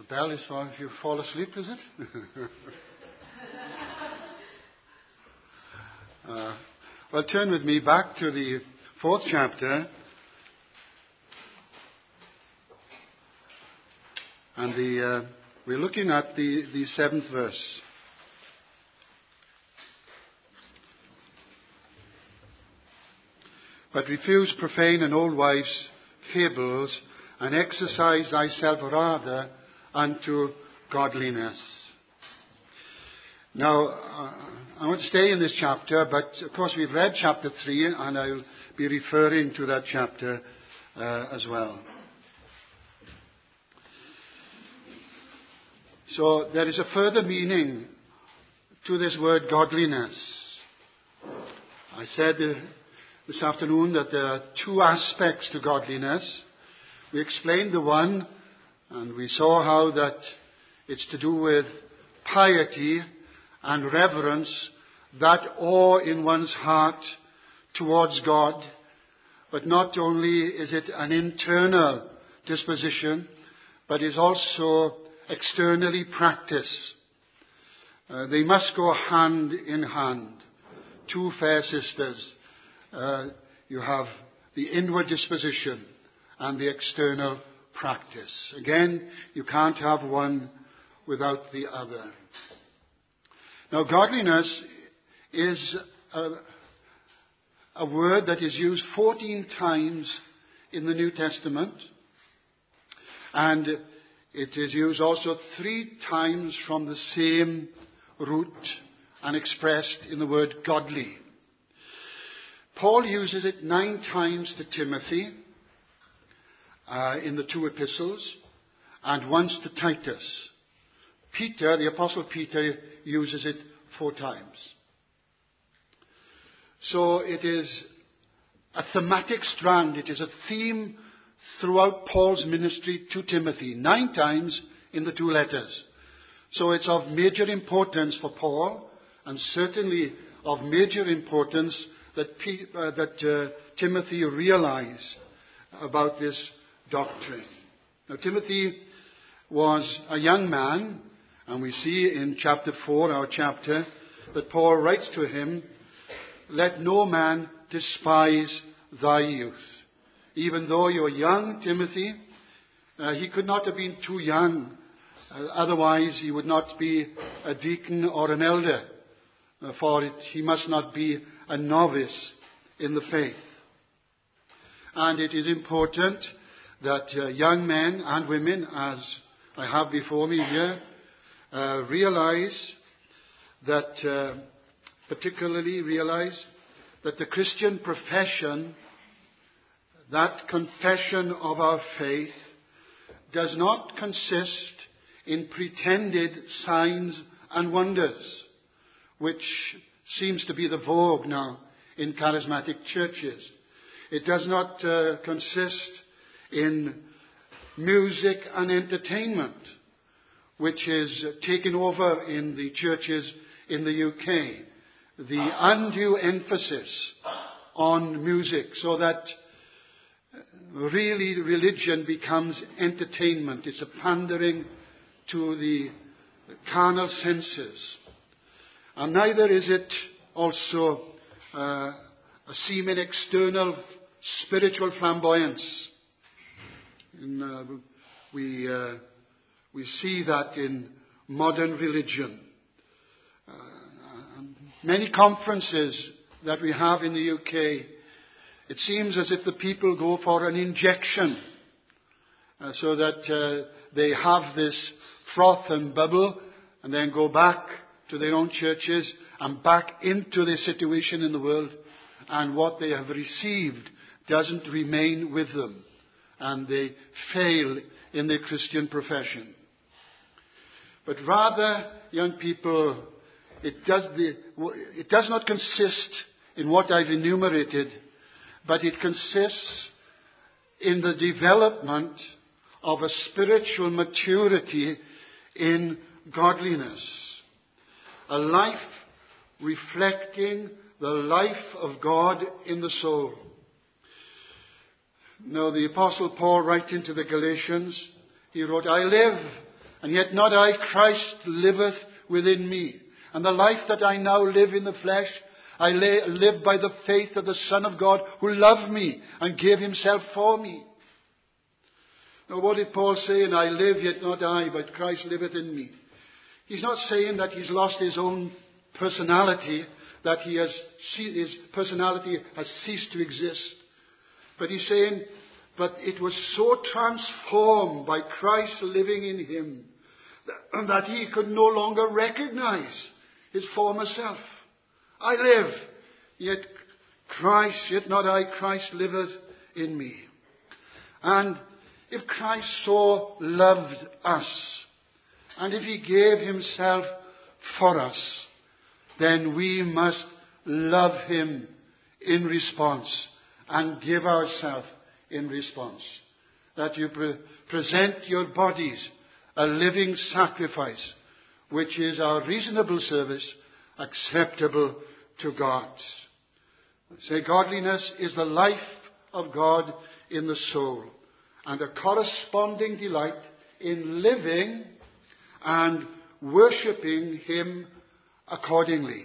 bell is for if you fall asleep, is it? Well, turn with me back to the 4th chapter. And we're looking at the 7th verse. But refuse profane and old wives' fables, and exercise thyself rather unto godliness. Now, I want to stay in this chapter, but of course we've read chapter 3, and I'll be referring to that chapter as well. So there is a further meaning to this word godliness. I said this afternoon that there are 2 aspects to godliness. We explained the one, and we saw how that it's to do with piety and reverence, that awe in one's heart towards God. But not only is it an internal disposition, but is also externally practiced. They must go hand in hand. 2 fair sisters. You have the inward disposition and the external practice. Again, you can't have one without the other. Now, godliness is a word that is used 14 times in the New Testament. And it is used also 3 times from the same root and expressed in the word godly. Paul uses it 9 times to Timothy in the 2 epistles, and once to Titus. Peter, the Apostle Peter, uses it 4 times. So it is a thematic strand. It is a theme throughout Paul's ministry to Timothy. 9 times in the 2 letters. So it's of major importance for Paul, and certainly of major importance that Timothy realize about this doctrine. Now, Timothy was a young man, and we see in chapter 4, our chapter, that Paul writes to him, "Let no man despise thy youth." Even though you're young, Timothy, he could not have been too young. Otherwise, he would not be a deacon or an elder. He must not be a novice in the faith. And it is important that young men and women, as I have before me here, particularly realize that the Christian profession, that confession of our faith, does not consist in pretended signs and wonders, which seems to be the vogue now in charismatic churches. It does not consist in music and entertainment, which is taken over in the churches in the UK. The undue emphasis on music, so that really religion becomes entertainment. It's a pandering to the carnal senses. And neither is it also a seeming external spiritual flamboyance. We see that in modern religion. Many conferences that we have in the UK, it seems as if the people go for an injection so that they have this froth and bubble and then go back to their own churches and back into their situation in the world, and what they have received doesn't remain with them, and they fail in their Christian profession. But rather, young people, it does not consist in what I've enumerated, but it consists in the development of a spiritual maturity in godliness. A life reflecting the life of God in the soul. Now, the Apostle Paul, writing to the Galatians, he wrote, "I live, And yet not I, Christ liveth within me. And the life that I now live in the flesh, I live by the faith of the Son of God who loved me and gave himself for me. Now what did Paul say? And I live, yet not I, but Christ liveth in me. He's not saying that he's lost his own personality, that his personality has ceased to exist. But he's saying, but it was so transformed by Christ living in him that he could no longer recognize his former self. I live, yet not I, Christ liveth in me. And if Christ so loved us, and if he gave himself for us, then we must love him in response and give ourselves in response. That you present your bodies a living sacrifice, which is our reasonable service, acceptable to God. Say, godliness is the life of God in the soul, and a corresponding delight in living and worshipping him accordingly.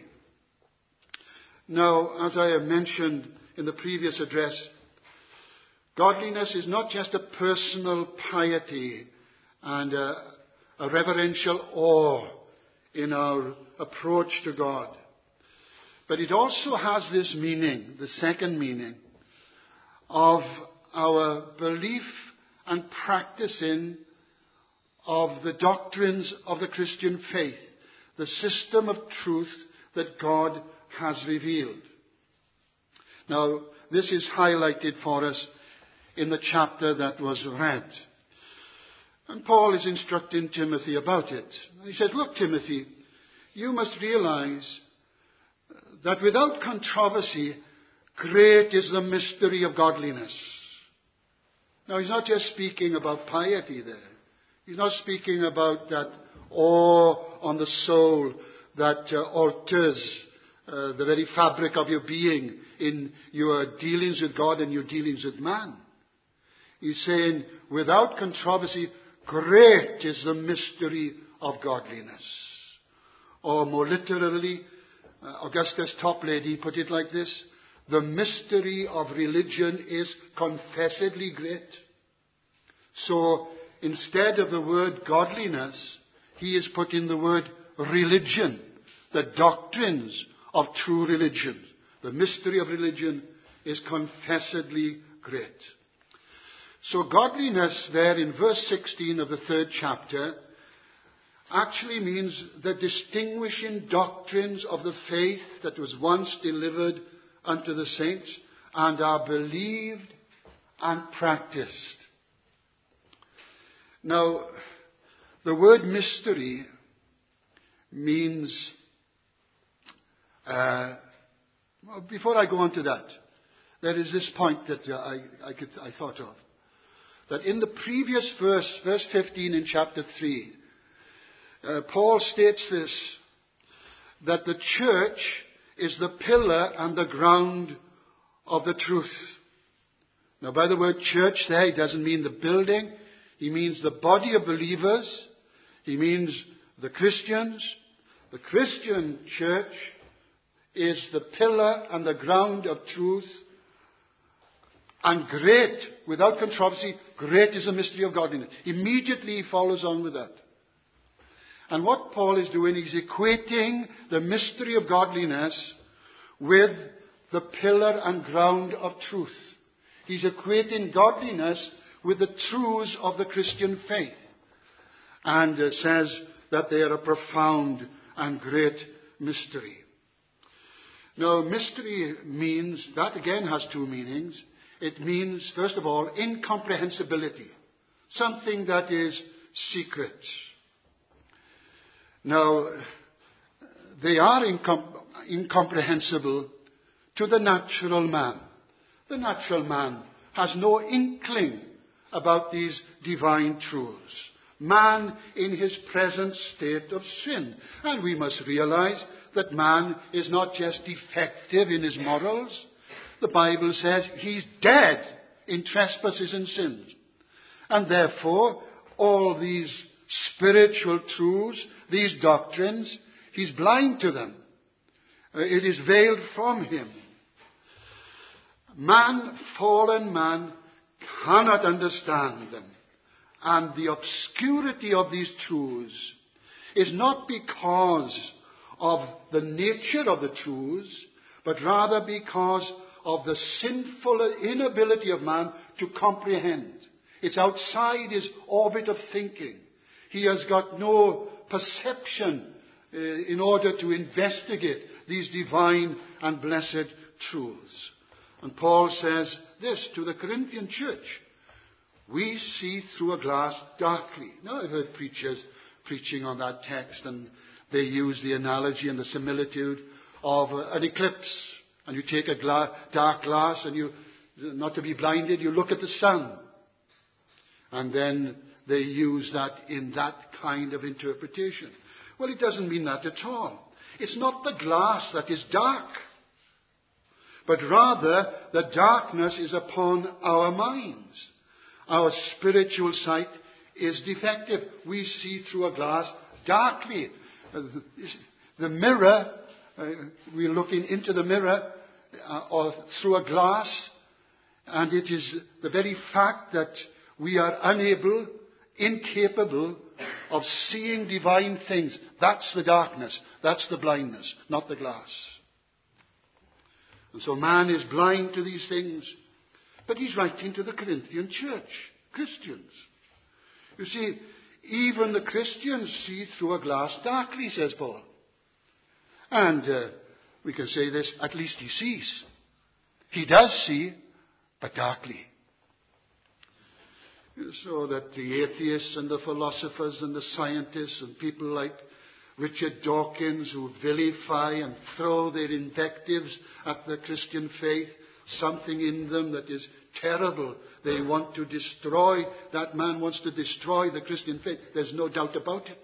Now, as I have mentioned in the previous address, godliness is not just a personal piety and a reverential awe in our approach to God, but it also has this meaning, the second meaning, of our belief and practicing of the doctrines of the Christian faith, the system of truth that God has revealed. Now, this is highlighted for us in the chapter that was read. And Paul is instructing Timothy about it. He says, look, Timothy, you must realize that without controversy, great is the mystery of godliness. Now, he's not just speaking about piety there. He's not speaking about that awe on the soul that alters the very fabric of your being in your dealings with God and your dealings with man. He's saying, without controversy, great is the mystery of godliness. Or more literally, Augustus Toplady put it like this: the mystery of religion is confessedly great. So, instead of the word godliness, he has put in the word religion, the doctrines of true religion. The mystery of religion is confessedly great. So godliness there in verse 16 of the 3rd chapter actually means the distinguishing doctrines of the faith that was once delivered unto the saints and are believed and practiced. Now, the word mystery means, before I go on to that, there is this point that I thought of. That in the previous verse 15 in chapter 3, Paul states this, that the church is the pillar and the ground of the truth. Now, by the word church there, he doesn't mean the building. He means the body of believers. He means the Christians. The Christian church is the pillar and the ground of truth. And great, without controversy, great is the mystery of godliness. Immediately he follows on with that. And what Paul is doing is equating the mystery of godliness with the pillar and ground of truth. He's equating godliness with the truths of the Christian faith. And says that they are a profound and great mystery. Now, mystery means, that again has two meanings. It means, first of all, incomprehensibility. Something that is secret. Now, they are incomprehensible to the natural man. The natural man has no inkling about these divine truths. Man in his present state of sin. And we must realize that man is not just defective in his morals. The Bible says he's dead in trespasses and sins. And therefore, all these spiritual truths, these doctrines, he's blind to them. It is veiled from him. Man, fallen man, cannot understand them. And the obscurity of these truths is not because of the nature of the truths, but rather because of the sinful inability of man to comprehend. It's outside his orbit of thinking. He has got no perception in order to investigate these divine and blessed truths. And Paul says this to the Corinthian church: we see through a glass darkly. Now, I've heard preachers preaching on that text, and they use the analogy and the similitude of an eclipse. And you take a dark glass, and you, not to be blinded, you look at the sun. And then they use that in that kind of interpretation. Well, it doesn't mean that at all. It's not the glass that is dark, but rather the darkness is upon our minds. Our spiritual sight is defective. We see through a glass darkly. The mirror, we're looking into the mirror or through a glass, and it is the very fact that we are unable, incapable of seeing divine things. That's the darkness. That's the blindness, not the glass. And so man is blind to these things. But he's writing to the Corinthian church, Christians. You see, even the Christians see through a glass darkly, says Paul. And we can say this, at least he sees. He does see, but darkly. So that the atheists and the philosophers and the scientists and people like Richard Dawkins, who vilify and throw their invectives at the Christian faith, something in them that is terrible. They want to destroy, that man wants to destroy the Christian faith. There's no doubt about it.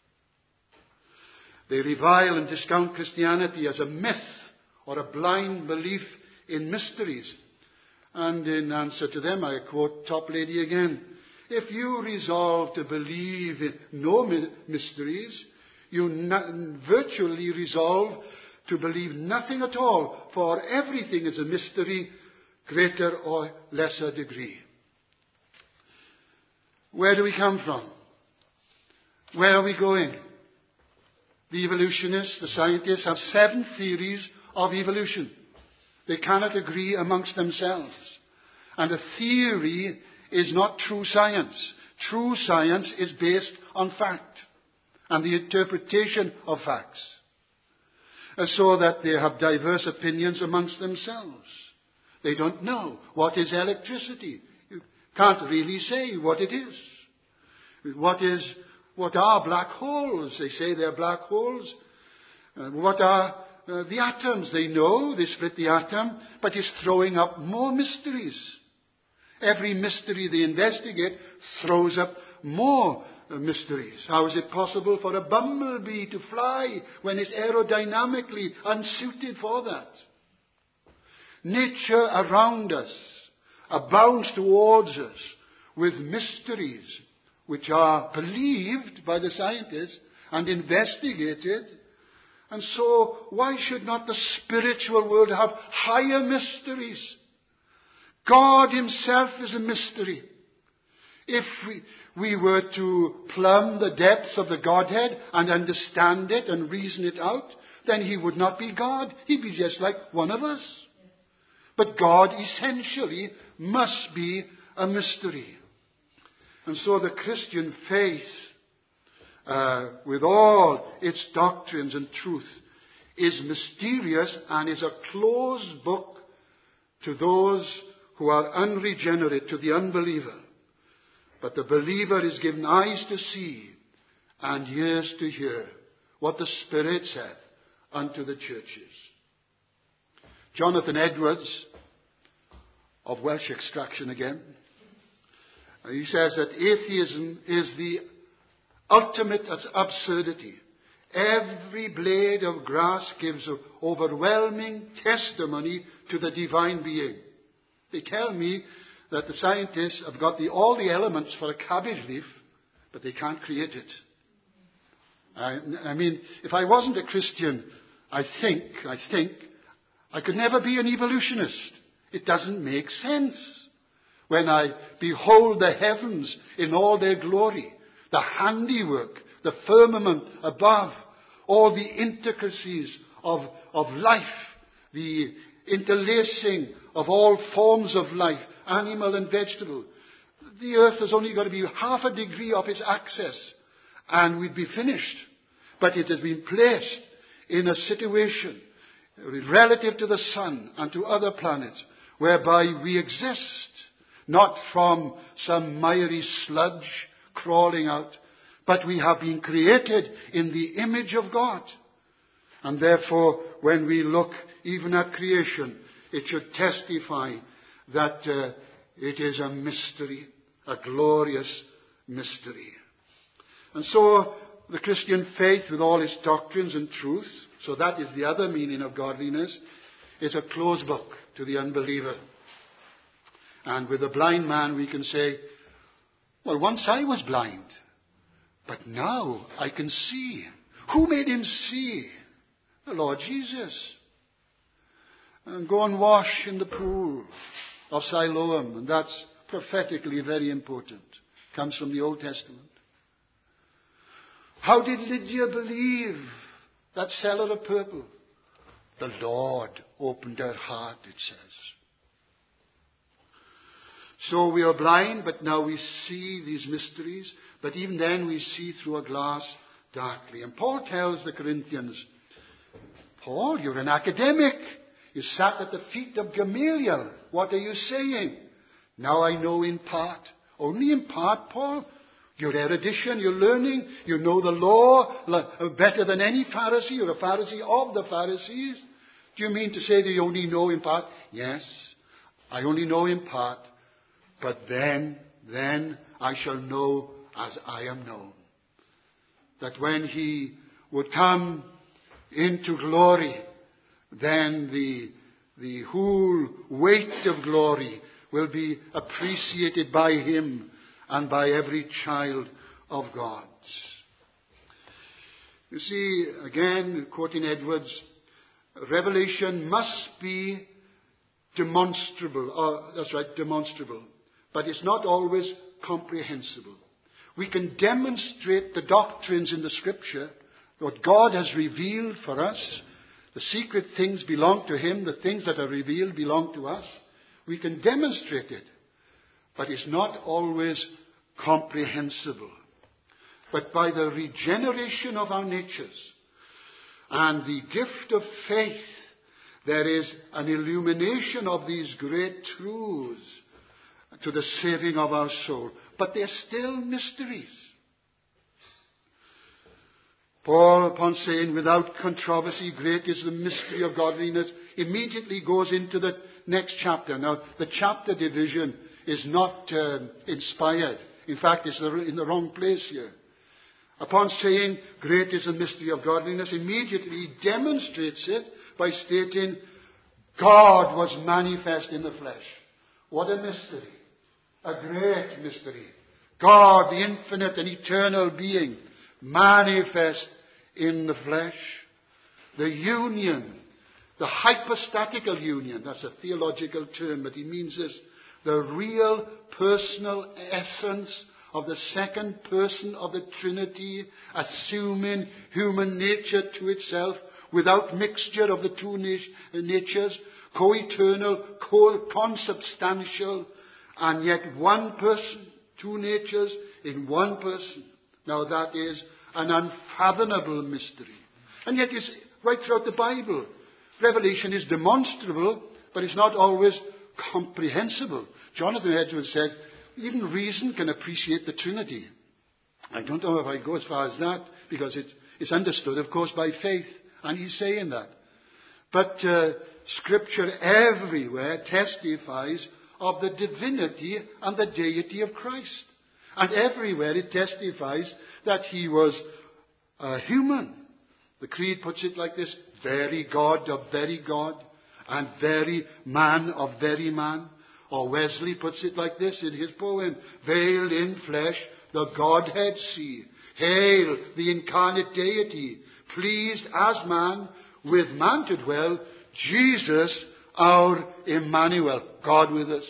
They revile and discount Christianity as a myth or a blind belief in mysteries. And in answer to them, I quote Toplady again: if you resolve to believe in no mysteries, you virtually resolve to believe nothing at all, for everything is a mystery, greater or lesser degree. Where do we come from? Where are we going? The evolutionists, the scientists, have 7 theories of evolution. They cannot agree amongst themselves. And a theory is not true science. True science is based on fact and the interpretation of facts. So that they have diverse opinions amongst themselves. They don't know what is electricity. You can't really say what it is. What are black holes? They say they're black holes. What are the atoms? They know they split the atom, but it's throwing up more mysteries. Every mystery they investigate throws up more mysteries. How is it possible for a bumblebee to fly when it's aerodynamically unsuited for that? Nature around us abounds towards us with mysteries which are believed by the scientists and investigated. And so, why should not the spiritual world have higher mysteries? God himself is a mystery. If we were to plumb the depths of the Godhead and understand it and reason it out, then he would not be God. He'd be just like one of us. But God essentially must be a mystery. And so the Christian faith, with all its doctrines and truth, is mysterious and is a closed book to those who are unregenerate, to the unbeliever. But the believer is given eyes to see and ears to hear what the Spirit saith unto the churches. Jonathan Edwards, of Welsh extraction again, he says that atheism is the ultimate absurdity. Every blade of grass gives overwhelming testimony to the divine being. They tell me that the scientists have got all the elements for a cabbage leaf, but they can't create it. I mean, if I wasn't a Christian, I think I could never be an evolutionist. It doesn't make sense. When I behold the heavens in all their glory, the handiwork, the firmament above, all the intricacies of life, the interlacing of all forms of life, animal and vegetable. The earth has only got to be half a degree off its axis and we'd be finished. But it has been placed in a situation relative to the sun and to other planets whereby we exist, not from some miry sludge crawling out, but we have been created in the image of God. And therefore, when we look even at creation, it should testify that it is a mystery, a glorious mystery. And so, the Christian faith with all its doctrines and truth, so that is the other meaning of godliness, is a closed book to the unbeliever. And with the blind man we can say, well, once I was blind, but now I can see. Who made him see? The Lord Jesus. And go and wash in the pool of Siloam. And that's prophetically very important. Comes from the Old Testament. How did Lydia believe that seller of purple? The Lord opened her heart, it says. So we are blind, but now we see these mysteries. But even then we see through a glass darkly. And Paul tells the Corinthians, Paul, you're an academic. You sat at the feet of Gamaliel. What are you saying? Now I know in part. Only in part, Paul. Your erudition, your learning, you know the law better than any Pharisee. You're a Pharisee of the Pharisees. Do you mean to say that you only know in part? Yes, I only know in part. But then I shall know as I am known. That when he would come into glory, then the whole weight of glory will be appreciated by him and by every child of God. You see, again, quoting Edwards, revelation must be demonstrable. That's right, demonstrable. But it's not always comprehensible. We can demonstrate the doctrines in the Scripture, what God has revealed for us. The secret things belong to him. The things that are revealed belong to us. We can demonstrate it. But it's not always comprehensible. But by the regeneration of our natures and the gift of faith, there is an illumination of these great truths to the saving of our soul. But they're still mysteries. Paul, upon saying, without controversy, great is the mystery of godliness, immediately goes into the next chapter. Now, the chapter division is not inspired. In fact, it's in the wrong place here. Upon saying, great is the mystery of godliness, immediately he demonstrates it by stating, God was manifest in the flesh. What a mystery. A great mystery. God, the infinite and eternal being, manifest in the flesh. The union, the hypostatical union, that's a theological term, but he means this, the real personal essence of the second person of the Trinity, assuming human nature to itself, without mixture of the two natures, co-eternal, consubstantial, and yet one person, two natures in one person. Now that is an unfathomable mystery. And yet it's right throughout the Bible. Revelation is demonstrable, but it's not always comprehensible. Jonathan Edwards said, even reason can appreciate the Trinity. I don't know if I go as far as that, because it's understood, of course, by faith. And he's saying that. But Scripture everywhere testifies of the divinity and the deity of Christ. And everywhere it testifies that he was human. The Creed puts it like this, very God of very God, and very man of very man. Or Wesley puts it like this in his poem, veiled in flesh, the Godhead see. Hail, the incarnate deity, pleased as man, with man to dwell, Jesus our Emmanuel, God with us.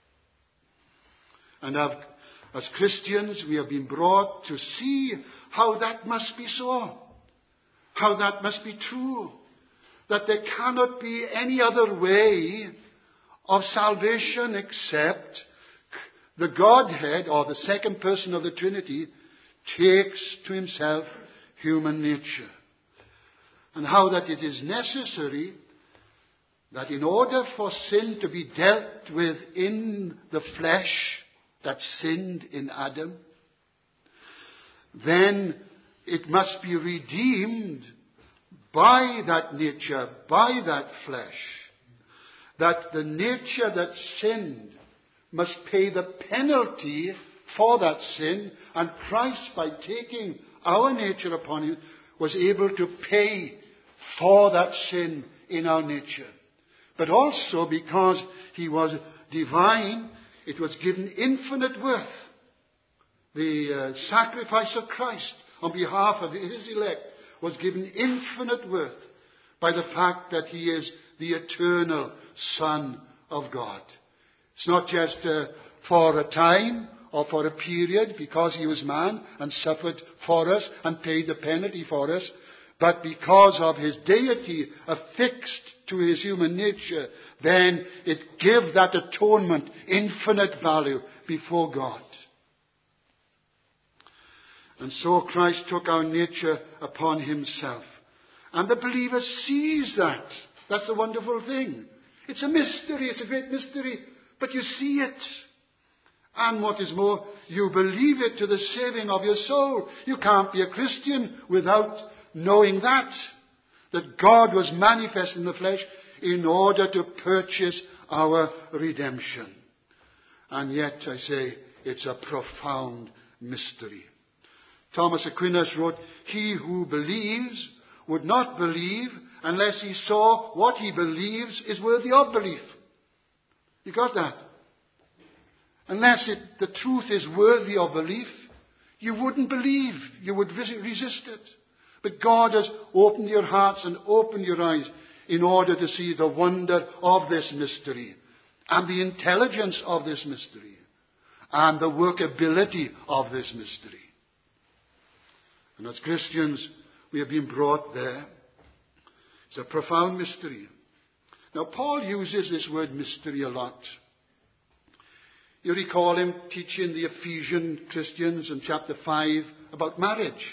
And as Christians, we have been brought to see how that must be so, how that must be true, that there cannot be any other way of salvation except the Godhead, or the second person of the Trinity, takes to himself human nature. And how that it is necessary that in order for sin to be dealt with in the flesh that sinned in Adam, then it must be redeemed by that nature, by that flesh. That the nature that sinned must pay the penalty for that sin, and Christ, by taking our nature upon him, was able to pay for that sin in our nature. But also because he was divine, it was given infinite worth. The sacrifice of Christ on behalf of his elect was given infinite worth by the fact that he is the eternal Son of God. It's not just for a time or for a period, because he was man and suffered for us and paid the penalty for us, but because of his deity affixed to his human nature, then it gave that atonement infinite value before God. And so Christ took our nature upon himself. And the believer sees that. That's the wonderful thing. It's a mystery. It's a great mystery. But you see it. And what is more, you believe it to the saving of your soul. You can't be a Christian without knowing that God was manifest in the flesh in order to purchase our redemption. And yet, I say, it's a profound mystery. Thomas Aquinas wrote, "He who believes would not believe unless he saw what he believes is worthy of belief." You got that? Unless the truth is worthy of belief, you wouldn't believe. You would resist it. But God has opened your hearts and opened your eyes in order to see the wonder of this mystery, and the intelligence of this mystery, and the workability of this mystery. And as Christians, we have been brought there. It's a profound mystery. Now, Paul uses this word mystery a lot. You recall him teaching the Ephesian Christians in chapter 5 about marriage.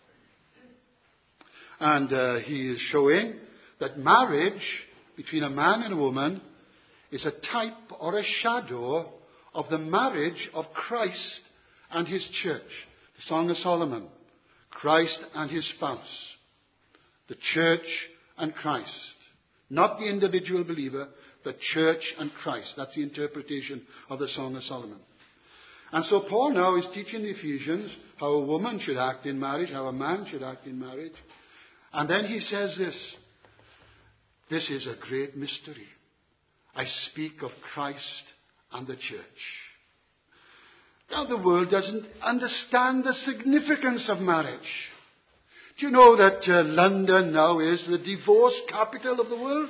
And he is showing that marriage between a man and a woman is a type or a shadow of the marriage of Christ and his church. The Song of Solomon. Christ and his spouse. The church and Christ. Not the individual believer, the church and Christ. That's the interpretation of the Song of Solomon. And so Paul now is teaching the Ephesians how a woman should act in marriage, how a man should act in marriage. And then he says this. This is a great mystery. I speak of Christ and the church. Now, the world doesn't understand the significance of marriage. Do you know that London now is the divorce capital of the world?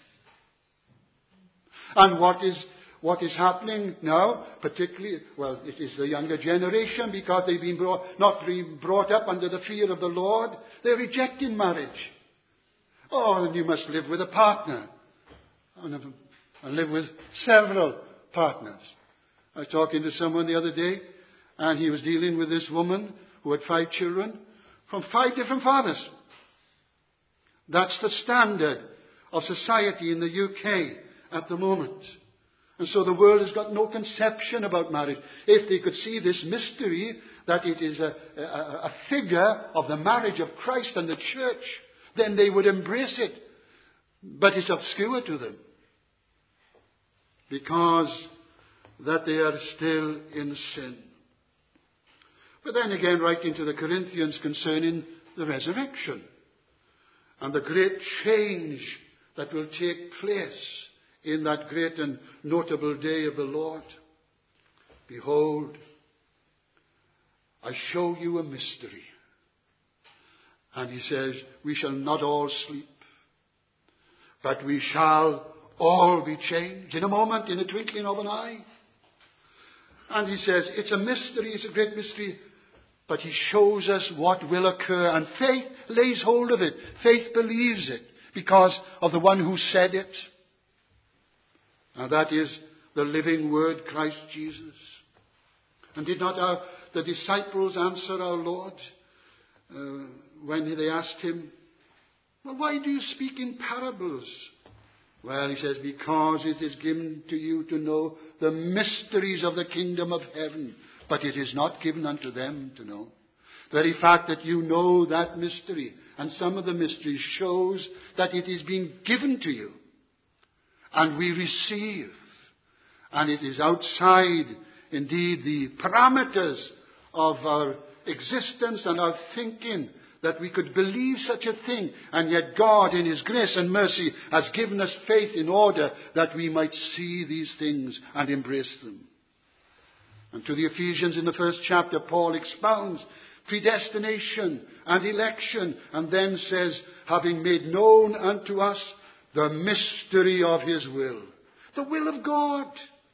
And what is happening now, particularly, well, it is the younger generation, because they've been not being brought up under the fear of the Lord. They're rejecting marriage. Oh, and you must live with a partner. And live with several partners. I was talking to someone the other day, and he was dealing with this woman who had 5 children from 5 different fathers. That's the standard of society in the UK at the moment. And so the world has got no conception about marriage. If they could see this mystery, that it is a figure of the marriage of Christ and the church, then they would embrace it. But it's obscure to them. Because that they are still in sin. But then again, writing to the Corinthians concerning the resurrection and the great change that will take place in that great and notable day of the Lord. Behold, I show you a mystery. And he says, we shall not all sleep, but we shall all be changed in a moment, in a twinkling of an eye. And he says, it's a mystery, it's a great mystery, but he shows us what will occur, and faith lays hold of it. Faith believes it because of the one who said it. And that is the living Word, Christ Jesus. And did not the disciples answer our Lord when they asked him, well, why do you speak in parables? Well, he says, because it is given to you to know the mysteries of the kingdom of heaven, but it is not given unto them to know. The very fact that you know that mystery, and some of the mysteries, shows that it is being given to you. And we receive. And it is outside, indeed, the parameters of our existence and our thinking that we could believe such a thing. And yet God, in His grace and mercy, has given us faith in order that we might see these things and embrace them. And to the Ephesians in the first chapter, Paul expounds predestination and election, and then says, having made known unto us the mystery of His will. The will of God.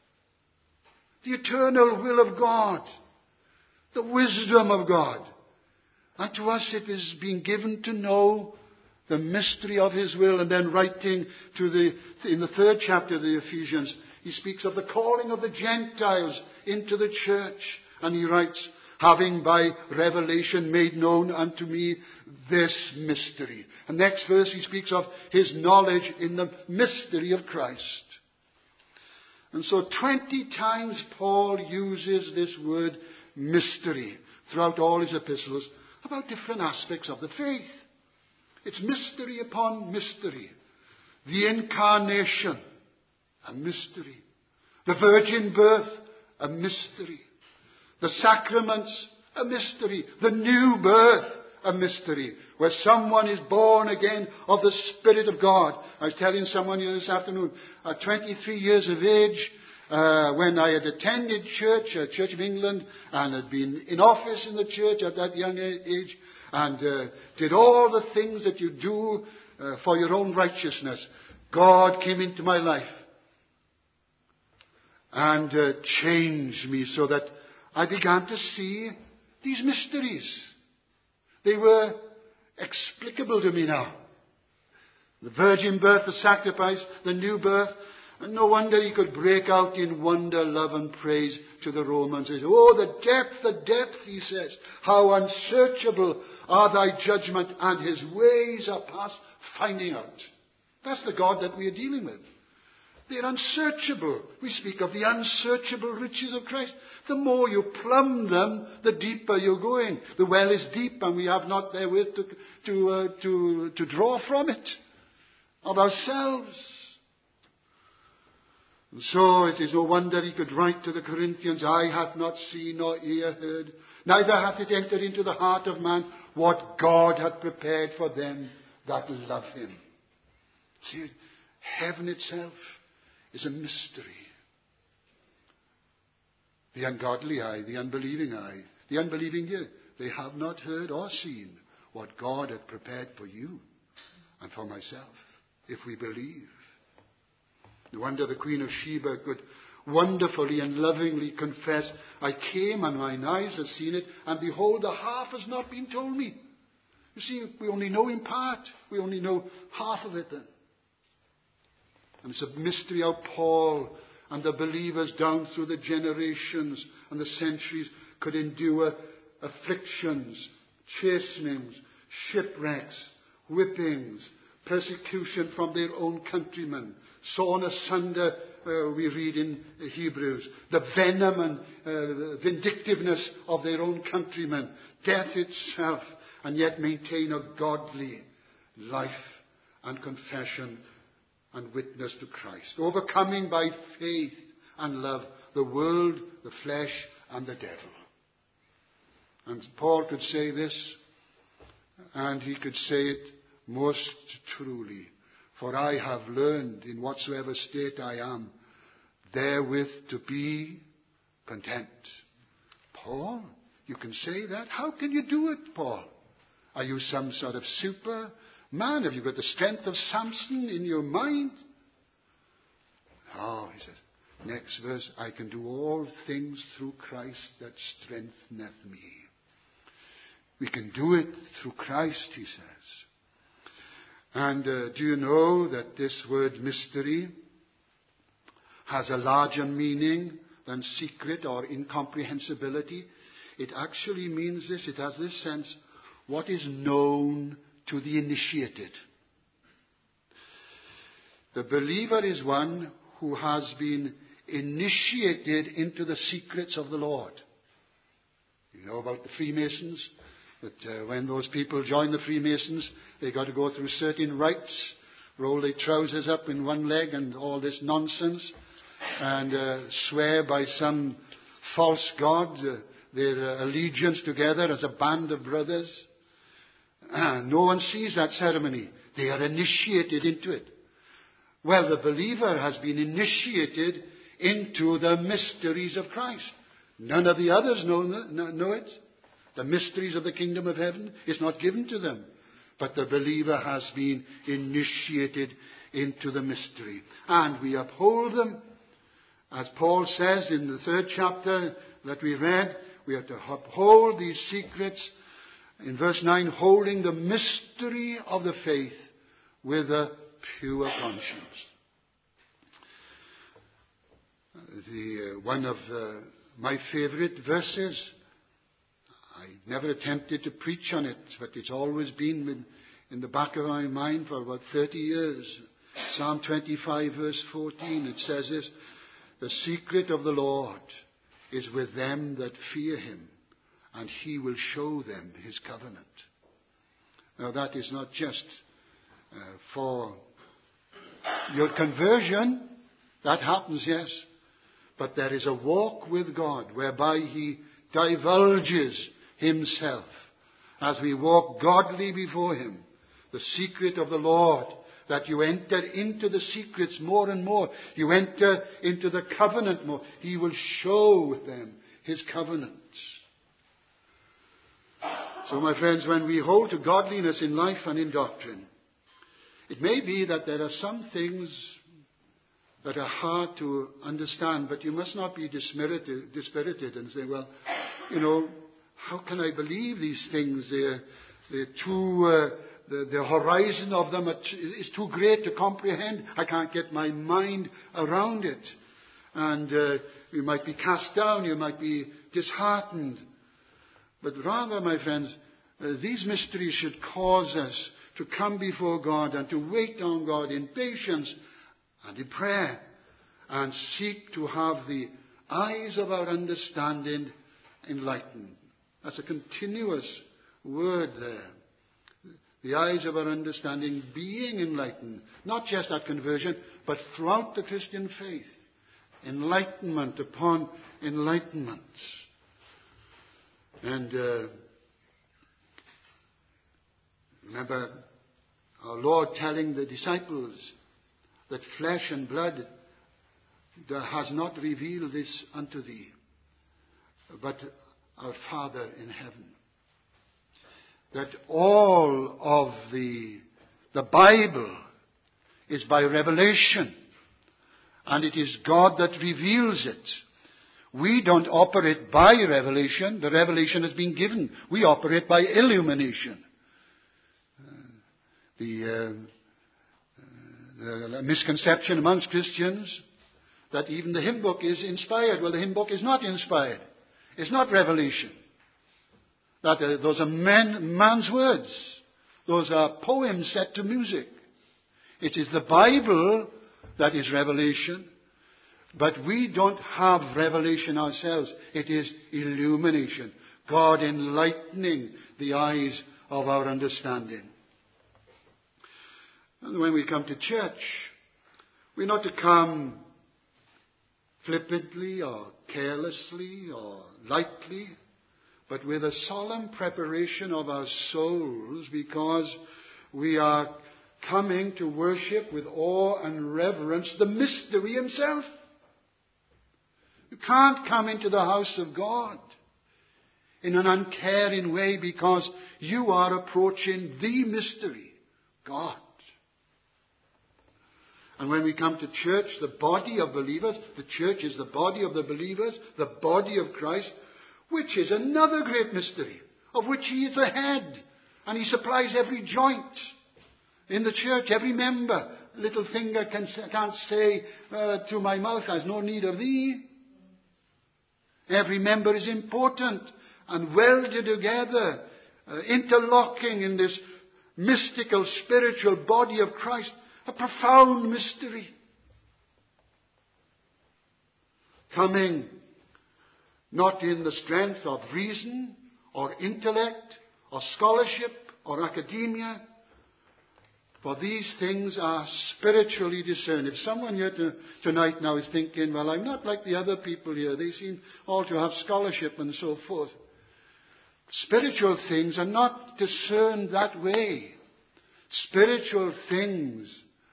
The eternal will of God. The wisdom of God. And to us it is being given to know the mystery of His will. And then writing in the third chapter of the Ephesians, he speaks of the calling of the Gentiles into the church. And he writes, having by revelation made known unto me this mystery. And next verse he speaks of his knowledge in the mystery of Christ. And so 20 times Paul uses this word mystery throughout all his epistles about different aspects of the faith. It's mystery upon mystery. The incarnation, a mystery. The virgin birth, a mystery. The sacraments, a mystery. The new birth, a mystery. Where someone is born again of the Spirit of God. I was telling someone here this afternoon, at 23 years of age, when I had attended church, Church of England, and had been in office in the church at that young age, and did all the things that you do for your own righteousness. God came into my life and changed me so that I began to see these mysteries. They were explicable to me now. The virgin birth, the sacrifice, the new birth. And no wonder he could break out in wonder, love and praise to the Romans. He says, oh, the depth, he says. How unsearchable are thy judgment, and his ways are past finding out. That's the God that we are dealing with. They're unsearchable. We speak of the unsearchable riches of Christ. The more you plumb them, the deeper you're going. The well is deep, and we have not therewith to draw from it of ourselves. And so it is no wonder he could write to the Corinthians, eye hath not seen nor ear heard, neither hath it entered into the heart of man what God hath prepared for them that love him. See, heaven itself is a mystery. The ungodly eye, the unbelieving eye, the unbelieving ear, they have not heard or seen what God hath prepared for you and for myself, if we believe. No wonder the Queen of Sheba could wonderfully and lovingly confess, I came and mine eyes have seen it, and behold, the half has not been told me. You see, we only know in part. We only know half of it then. And it's a mystery how Paul and the believers down through the generations and the centuries could endure afflictions, chastenings, shipwrecks, whippings, persecution from their own countrymen, sawn asunder, we read in Hebrews, the venom and vindictiveness of their own countrymen, death itself, and yet maintain a godly life and confession and witness to Christ, overcoming by faith and love the world, the flesh, and the devil. And Paul could say this, and he could say it most truly. For I have learned in whatsoever state I am, therewith to be content. Paul, You can say that. How can you do it, Paul? Are you some sort of superman? Have you got the strength of Samson in your mind? Oh, he says, next verse, I can do all things through Christ that strengtheneth me. We can do it through Christ, he says. And do you know that this word mystery has a larger meaning than secret or incomprehensibility? It actually means this. It has this sense, what is known to the initiated. The believer is one who has been initiated into the secrets of the Lord. You know about the Freemasons? That when those people join the Freemasons, they got to go through certain rites, roll their trousers up in one leg and all this nonsense, and swear by some false god their allegiance together as a band of brothers. No one sees that ceremony. They are initiated into it. Well, the believer has been initiated into the mysteries of Christ. None of the others know it. The mysteries of the kingdom of heaven is not given to them. But the believer has been initiated into the mystery. And we uphold them. As Paul says in the 3rd chapter that we read, we have to uphold these secrets. In verse 9, holding the mystery of the faith with a pure conscience. One of my favorite verses, I never attempted to preach on it, but it's always been in the back of my mind for about 30 years. Psalm 25 verse 14, it says this, the secret of the Lord is with them that fear him, and he will show them his covenant. Now that is not just for your conversion. That happens, yes. But there is a walk with God whereby he divulges himself as we walk godly before him. The secret of the Lord, that you enter into the secrets more and more. You enter into the covenant more. He will show them his covenants. So, my friends, when we hold to godliness in life and in doctrine, it may be that there are some things that are hard to understand, but you must not be dispirited and say, well, how can I believe these things? They're too, the horizon of them is too great to comprehend. I can't get my mind around it. And you might be cast down, you might be disheartened. But rather, my friends, these mysteries should cause us to come before God and to wait on God in patience and in prayer, and seek to have the eyes of our understanding enlightened. That's a continuous word there. The eyes of our understanding being enlightened, not just at conversion, but throughout the Christian faith. Enlightenment upon enlightenment. And remember our Lord telling the disciples that flesh and blood has not revealed this unto thee, but our Father in heaven. That all of the Bible is by revelation, and it is God that reveals it. We don't operate by revelation. The revelation has been given. We operate by illumination. The misconception amongst Christians that even the hymn book is inspired. Well, the hymn book is not inspired. It's not revelation. Those are man's words. Those are poems set to music. It is the Bible that is revelation. But we don't have revelation ourselves. It is illumination. God enlightening the eyes of our understanding. And when we come to church, we're not to come flippantly or carelessly or lightly, but with a solemn preparation of our souls, because we are coming to worship with awe and reverence the mystery himself. You can't come into the house of God in an uncaring way, because you are approaching the mystery, God. And when we come to church, the body of believers, the church is the body of the believers, the body of Christ, which is another great mystery, of which He is the head. And He supplies every joint in the church, every member. Little finger can't say to my mouth, has no need of thee. Every member is important and welded together, interlocking in this mystical, spiritual body of Christ. A profound mystery. Coming not in the strength of reason or intellect or scholarship or academia, for these things are spiritually discerned. If someone here tonight now is thinking, well, I'm not like the other people here. They seem all to have scholarship and so forth. Spiritual things are not discerned that way. Spiritual things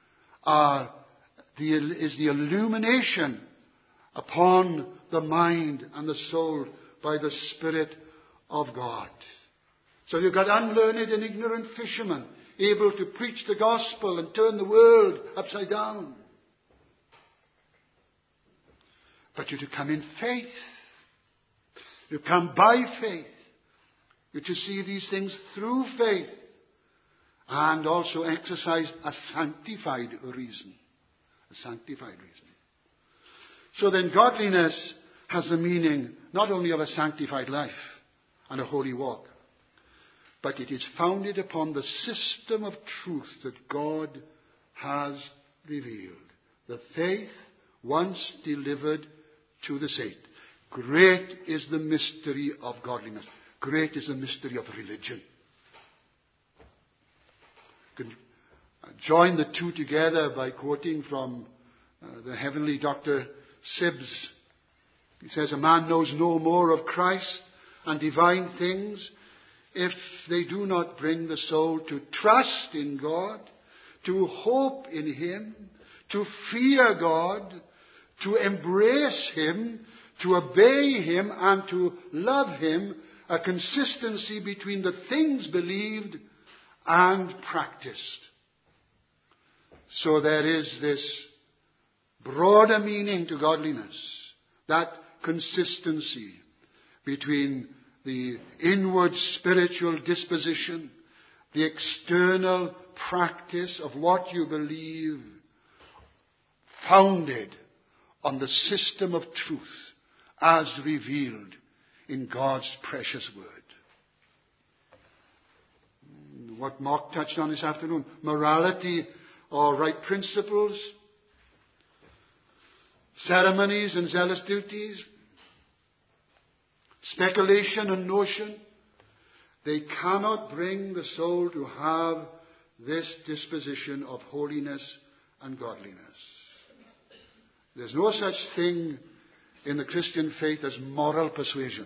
is the illumination upon the mind and the soul by the Spirit of God. So you've got unlearned and ignorant fishermen able to preach the gospel and turn the world upside down. But you're to come in faith. You come by faith. You're to see these things through faith. And also exercise a sanctified reason. A sanctified reason. So then godliness has the meaning not only of a sanctified life and a holy walk, but it is founded upon the system of truth that God has revealed. The faith once delivered to the saint. Great is the mystery of godliness. Great is the mystery of religion. Join the two together by quoting from the heavenly Dr. Sibbes. He says, a man knows no more of Christ and divine things if they do not bring the soul to trust in God, to hope in Him, to fear God, to embrace Him, to obey Him, and to love Him, a consistency between the things believed and practiced. So there is this broader meaning to godliness, that consistency between the inward spiritual disposition, the external practice of what you believe, founded on the system of truth as revealed in God's precious word. What Mark touched on this afternoon, morality or right principles, ceremonies and zealous duties, speculation and notion, they cannot bring the soul to have this disposition of holiness and godliness. There's no such thing in the Christian faith as moral persuasion.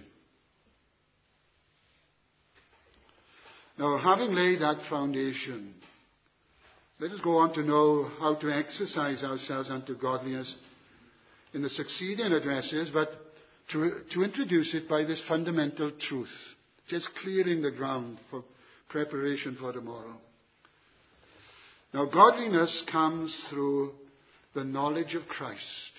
Now, having laid that foundation, let us go on to know how to exercise ourselves unto godliness in the succeeding addresses, but to introduce it by this fundamental truth, just clearing the ground for preparation for tomorrow. Now, godliness comes through the knowledge of Christ.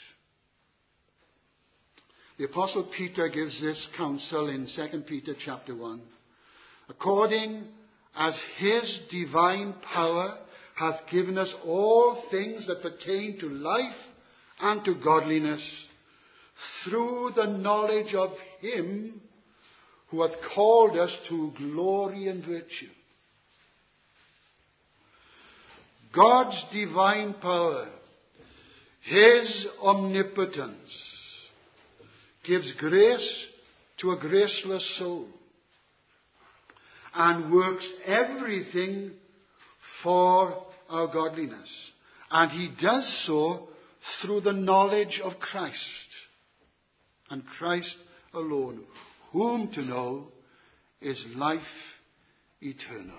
The Apostle Peter gives this counsel in 2 Peter chapter 1. According as His divine power hath given us all things that pertain to life and to godliness, through the knowledge of Him who hath called us to glory and virtue. God's divine power, His omnipotence, gives grace to a graceless soul and works everything for our godliness. And He does so through the knowledge of Christ, and Christ alone, whom to know is life eternal.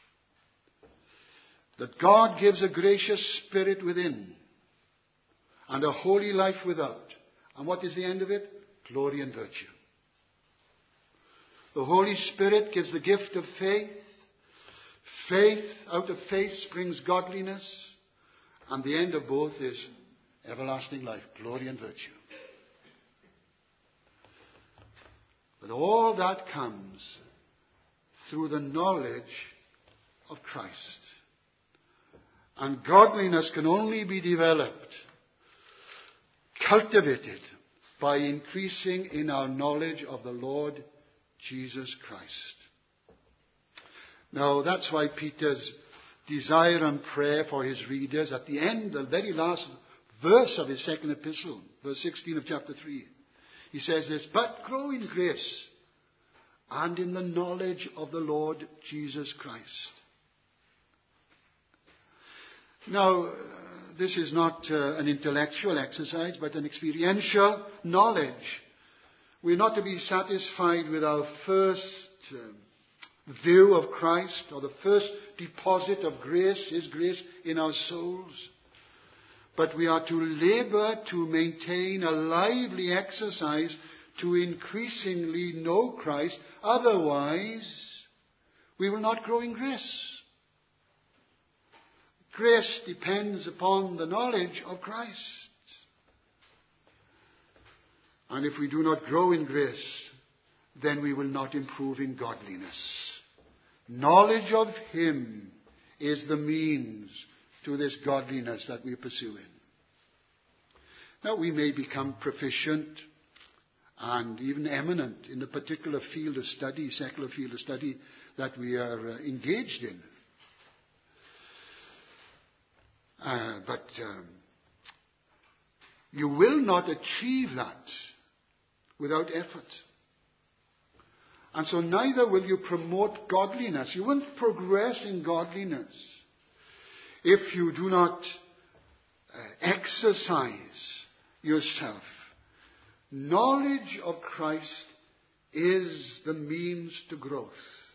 That God gives a gracious spirit within and a holy life without. And what is the end of it? Glory and virtue. The Holy Spirit gives the gift of faith. Faith, out of faith springs godliness. And the end of both is everlasting life, glory and virtue. But all that comes through the knowledge of Christ. And godliness can only be developed, cultivated, by increasing in our knowledge of the Lord Jesus Christ. Now, that's why Peter's desire and prayer for his readers at the end, the very last verse of his second epistle, verse 16 of chapter 3, he says this, "But grow in grace and in the knowledge of the Lord Jesus Christ." Now, this is not an intellectual exercise, but an experiential knowledge. We're not to be satisfied with our first view of Christ, or the first deposit of grace, His grace in our souls. But we are to labor to maintain a lively exercise to increasingly know Christ. Otherwise, we will not grow in grace. Grace depends upon the knowledge of Christ. And if we do not grow in grace, then we will not improve in godliness. Knowledge of Him is the means to this godliness that we are pursuing. Now, we may become proficient and even eminent in the particular field of study, secular field of study that we are engaged in. But you will not achieve that without effort. And so neither will you promote godliness. You won't progress in godliness if you do not exercise yourself. Knowledge of Christ is the means to growth.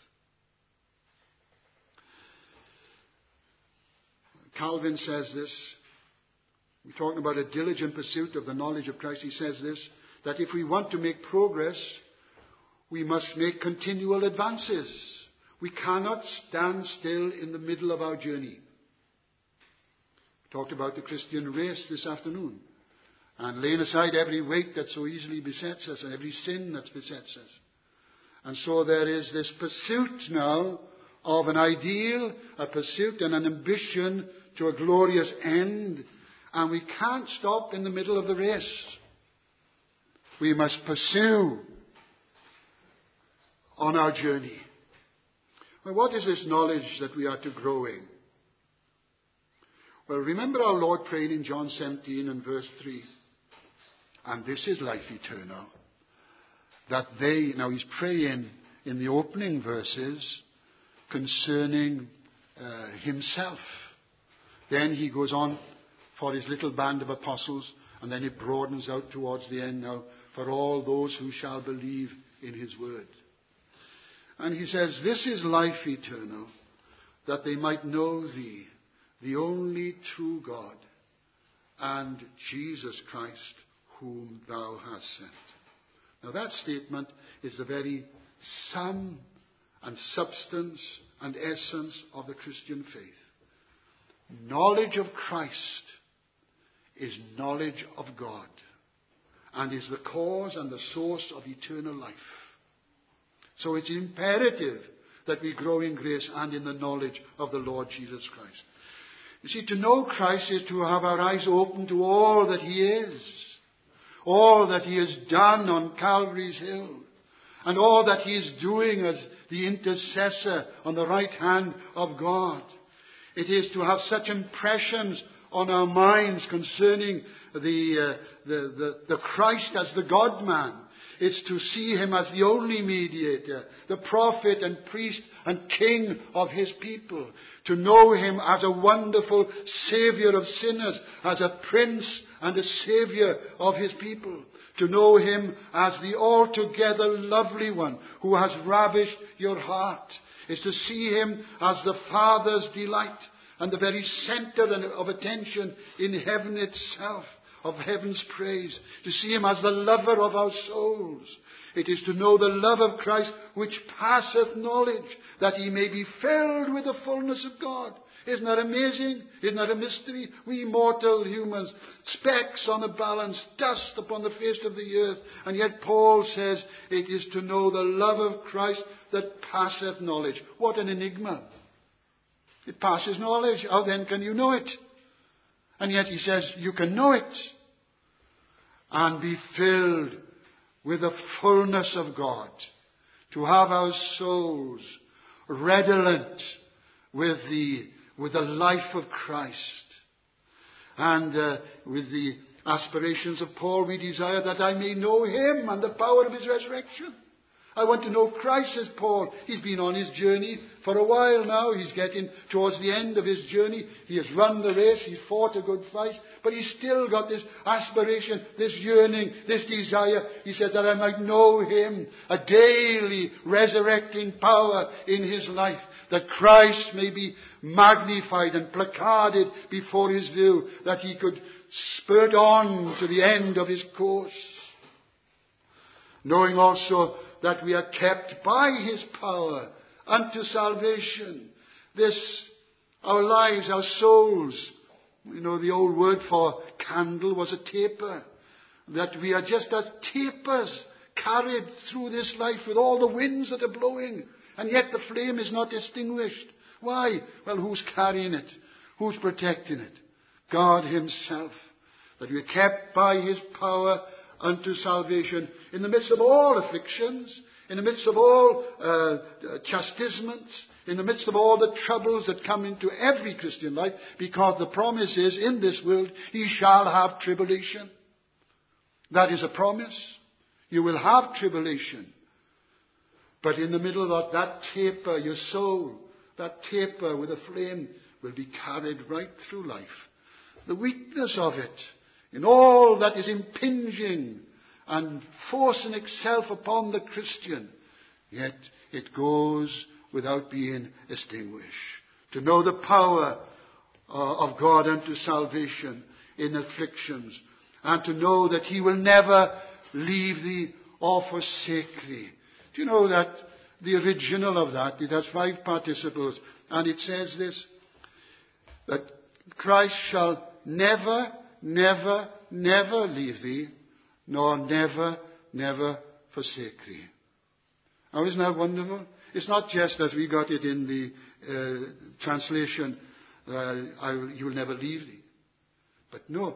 Calvin says this. We're talking about a diligent pursuit of the knowledge of Christ. He says this, that if we want to make progress, we must make continual advances. We cannot stand still in the middle of our journey. We talked about the Christian race this afternoon. And laying aside every weight that so easily besets us and every sin that besets us. And so there is this pursuit now of an ideal, a pursuit and an ambition to a glorious end. And we can't stop in the middle of the race. We must pursue on our journey. Well, what is this knowledge that we are to grow in? Well, remember our Lord praying in John 17 and verse 3. And this is life eternal. That they, now he's praying in the opening verses concerning himself. Then he goes on for his little band of apostles, and then it broadens out towards the end now, for all those who shall believe in his word. And he says, this is life eternal, that they might know thee, the only true God, and Jesus Christ, whom thou hast sent. Now that statement is the very sum and substance and essence of the Christian faith. Knowledge of Christ is knowledge of God, and is the cause and the source of eternal life. So it's imperative that we grow in grace and in the knowledge of the Lord Jesus Christ. You see, to know Christ is to have our eyes open to all that He is, all that He has done on Calvary's Hill, and all that He is doing as the intercessor on the right hand of God. It is to have such impressions on our minds concerning the Christ as the God-man. It's to see Him as the only mediator, the prophet and priest and king of His people. To know Him as a wonderful Saviour of sinners, as a prince and a Saviour of His people. To know Him as the altogether lovely one who has ravished your heart. Is to see Him as the Father's delight and the very center of attention in heaven itself. of heaven's praise, to see him as the lover of our souls. It is to know the love of Christ which passeth knowledge, that he may be filled with the fullness of God. Isn't that amazing? Isn't that a mystery? We mortal humans, specks on a balance, dust upon the face of the earth. And yet Paul says it is to know the love of Christ that passeth knowledge. What an enigma. It passes knowledge. How then can you know it? And yet he says you can know it and be filled with the fullness of God. To have our souls redolent with the life of Christ. And with the aspirations of Paul, we desire that I may know him and the power of his resurrection. I want to know Christ, says Paul. He's been on his journey for a while now. He's getting towards the end of his journey. He has run the race. He's fought a good fight. But he's still got this aspiration, this yearning, this desire. He said that I might know him, a daily resurrecting power in his life, that Christ may be magnified and placarded before his view, that he could spurt on to the end of his course. Knowing also that we are kept by his power unto salvation. Our lives, our souls, the old word for candle was a taper. That we are just as tapers carried through this life with all the winds that are blowing. And yet the flame is not extinguished. Why? Well, who's carrying it? Who's protecting it? God himself. That we are kept by his power unto salvation in the midst of all afflictions, in the midst of all chastisements, in the midst of all the troubles that come into every Christian life, because the promise is, in this world, ye shall have tribulation. That is a promise. You will have tribulation. But in the middle of that taper, your soul, that taper with a flame, will be carried right through life. The weakness of it, in all that is impinging and forcing itself upon the Christian, yet it goes without being extinguished. To know the power of God unto salvation in afflictions, and to know that he will never leave thee or forsake thee. Do you know that the original of that, it has 5 participles, and it says this, that Christ shall never, never, never leave thee, nor never, never forsake thee. Now, isn't that wonderful? It's not just as we got it in the translation, you will never leave thee. But no,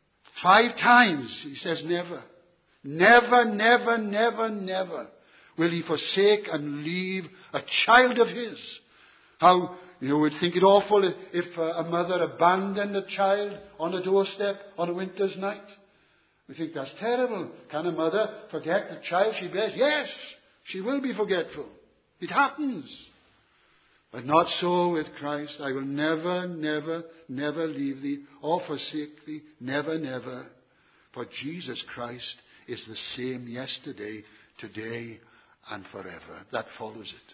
5 times he says never. Never, never, never, never will he forsake and leave a child of his. How we'd think it awful if a mother abandoned a child on a doorstep on a winter's night. We think that's terrible. Can a mother forget the child she bears? Yes, she will be forgetful. It happens. But not so with Christ. I will never, never, never leave thee or forsake thee. Never, never. For Jesus Christ is the same yesterday, today, and forever. That follows it.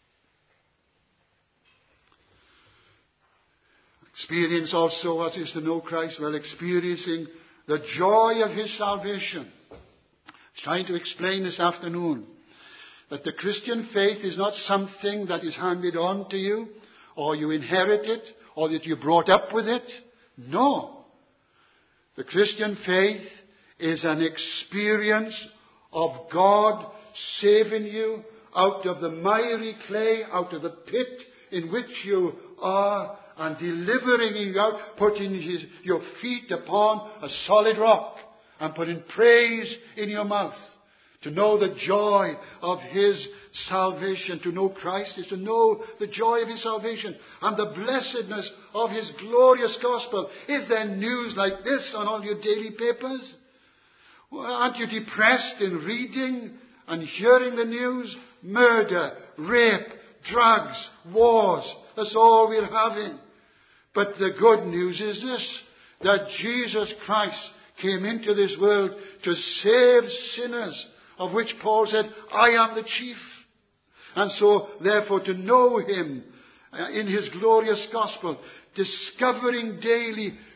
Experience also what is to know Christ? Well, experiencing the joy of his salvation. I was trying to explain this afternoon that the Christian faith is not something that is handed on to you, or you inherit it, or that you're brought up with it. No. The Christian faith is an experience of God saving you out of the miry clay, out of the pit in which you are, and delivering you out, putting your feet upon a solid rock, and putting praise in your mouth. To know the joy of his salvation, to know Christ, is to know the joy of his salvation and the blessedness of his glorious gospel. Is there news like this on all your daily papers? Well, aren't you depressed in reading and hearing the news? Murder, rape, drugs, wars. That's all we're having. But the good news is this, that Jesus Christ came into this world to save sinners, of which Paul said, I am the chief. And so, therefore, to know him in his glorious gospel, discovering daily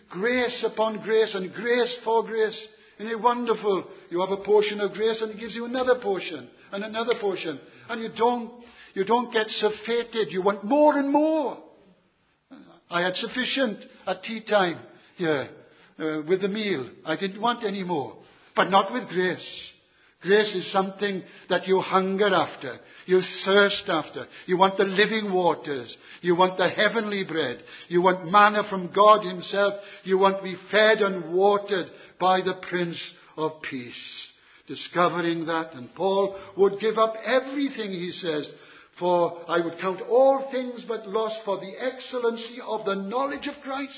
grace upon grace and grace for grace. Isn't it wonderful? You have a portion of grace and it gives you another portion and another portion. And you don't get surfeited. You want more and more. I had sufficient at tea time here with the meal. I didn't want any more. But not with grace. Grace is something that you hunger after. You thirst after. You want the living waters. You want the heavenly bread. You want manna from God himself. You want to be fed and watered by the Prince of Peace. Discovering that. And Paul would give up everything, he says, for I would count all things but loss for the excellency of the knowledge of Christ.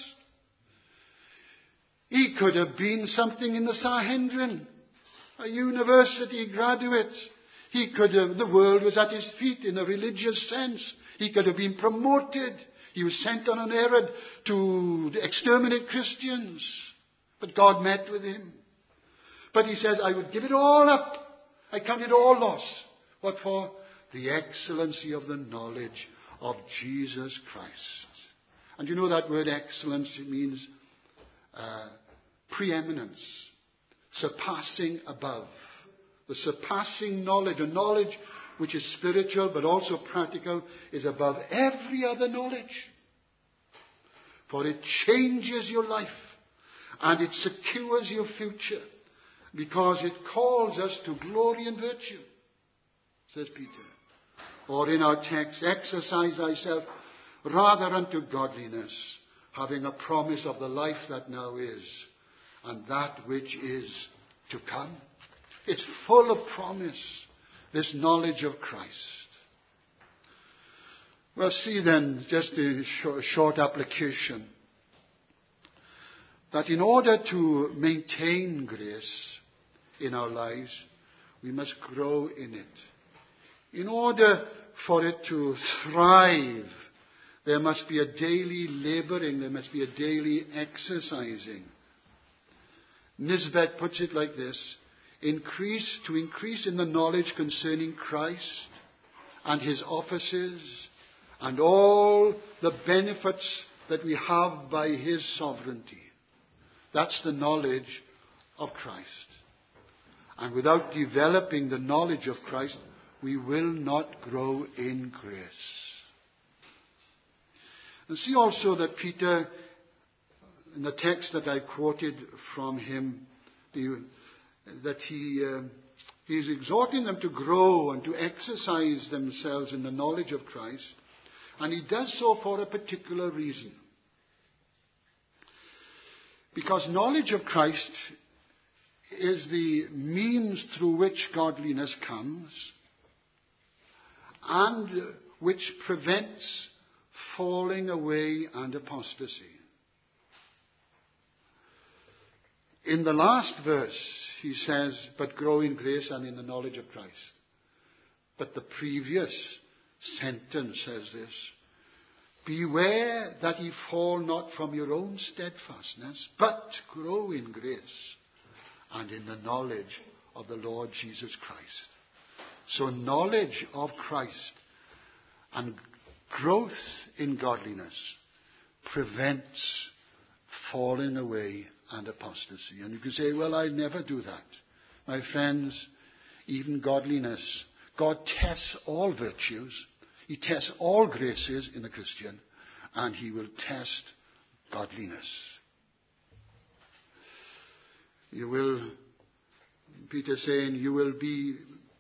He could have been something in the Sanhedrin, a university graduate. He could have, the world was at his feet in a religious sense. He could have been promoted. He was sent on an errand to exterminate Christians. But God met with him. But he says, I would give it all up. I count it all loss. What for? The excellency of the knowledge of Jesus Christ. And you know that word excellence, it means preeminence, surpassing above. The surpassing knowledge, a knowledge which is spiritual but also practical, is above every other knowledge. For it changes your life and it secures your future because it calls us to glory and virtue, says Peter. Or in our text, exercise thyself rather unto godliness, having a promise of the life that now is and that which is to come. It's full of promise, this knowledge of Christ. Well, see then, just a short application, that in order to maintain grace in our lives, we must grow in it. In order for it to thrive, there must be a daily laboring, there must be a daily exercising. Nisbet puts it like this: to increase in the knowledge concerning Christ and his offices and all the benefits that we have by his sovereignty. That's the knowledge of Christ. And without developing the knowledge of Christ, we will not grow in grace. And see also that Peter, in the text that I quoted from him, that he is exhorting them to grow and to exercise themselves in the knowledge of Christ. And he does so for a particular reason. Because knowledge of Christ is the means through which godliness comes and which prevents falling away and apostasy. In the last verse, he says, but grow in grace and in the knowledge of Christ. But the previous sentence says this: beware that ye fall not from your own steadfastness, but grow in grace and in the knowledge of the Lord Jesus Christ. So knowledge of Christ and growth in godliness prevents falling away and apostasy. And you can say, well, I never do that. My friends, even godliness, God tests all virtues. He tests all graces in the Christian, and he will test godliness. Peter saying, you will be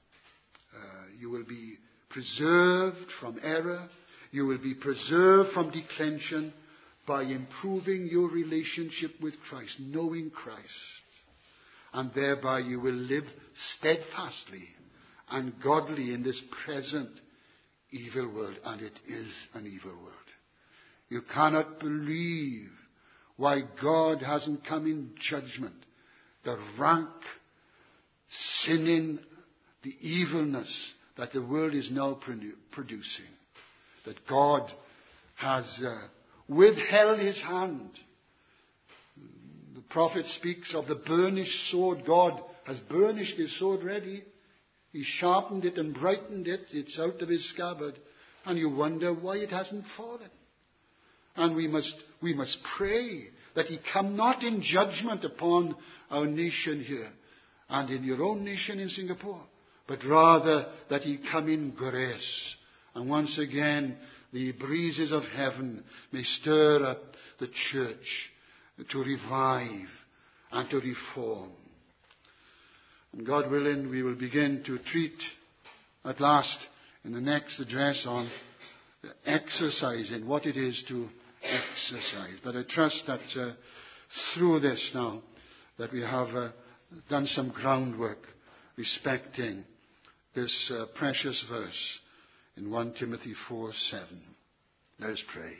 preserved from error. You will be preserved from declension by improving your relationship with Christ, knowing Christ. And thereby you will live steadfastly and godly in this present evil world. And it is an evil world. You cannot believe why God hasn't come in judgment. The rank sinning, the evilness that the world is now producing. That God has withheld his hand. The prophet speaks of the burnished sword. God has burnished his sword ready. He sharpened it and brightened it. It's out of his scabbard. And you wonder why it hasn't fallen. And we must pray that he come not in judgment upon our nation here and in your own nation in Singapore, but rather that he come in grace. And once again, the breezes of heaven may stir up the church to revive and to reform. And God willing, we will begin to treat at last in the next address on exercising, what it is to exercise. But I trust that through this now, that we have done some groundwork respecting this precious verse in 1 Timothy 4:7. Let us pray.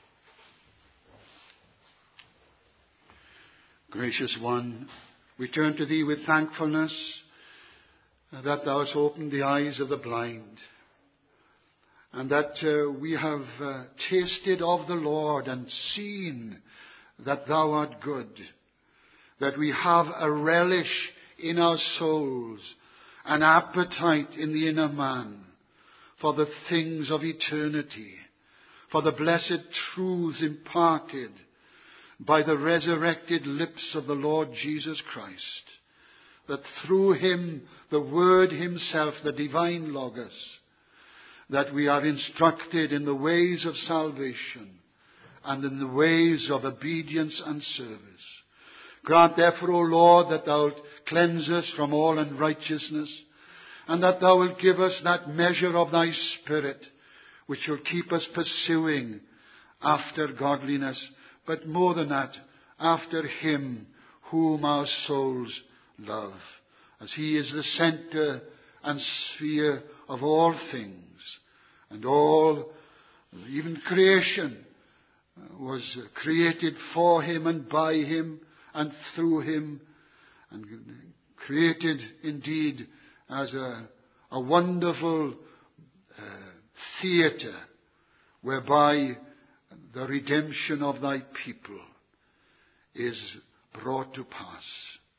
Gracious One, we turn to Thee with thankfulness that Thou hast opened the eyes of the blind, and that we have tasted of the Lord and seen that Thou art good, that we have a relish in our souls, an appetite in the inner man for the things of eternity, for the blessed truths imparted by the resurrected lips of the Lord Jesus Christ, that through Him, the Word Himself, the divine Logos, that we are instructed in the ways of salvation and in the ways of obedience and service. Grant therefore, O Lord, that Thou wilt cleanse us from all unrighteousness, and that Thou wilt give us that measure of Thy Spirit which will keep us pursuing after godliness, but more than that, after Him whom our souls love, as He is the center and sphere of all things, and all, even creation, was created for Him and by Him and through Him, and created indeed as a wonderful theatre whereby the redemption of Thy people is brought to pass.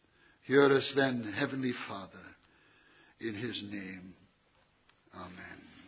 Hear us then, Heavenly Father, in His name. Amen.